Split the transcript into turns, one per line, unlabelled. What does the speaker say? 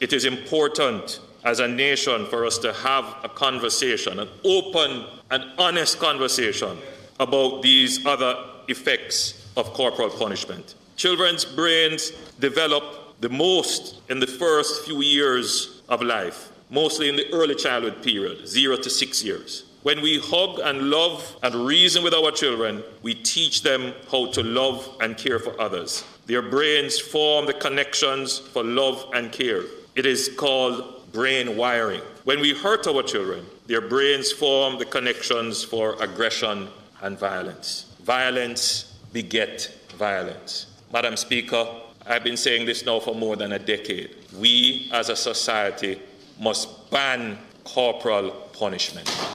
it is important as a nation for us to have a conversation, an open and honest conversation about these other effects of corporal punishment. Children's brains develop the most in the first few years of life, mostly in the early childhood period, 0 to 6 years. When we hug and love and reason with our children, we teach them how to love and care for others. Their brains form the connections for love and care. It is called brain wiring. When we hurt our children, their brains form the connections for aggression and violence. Violence begets violence. Madam Speaker, I've been saying this now for more than a decade. We as a society must ban corporal punishment.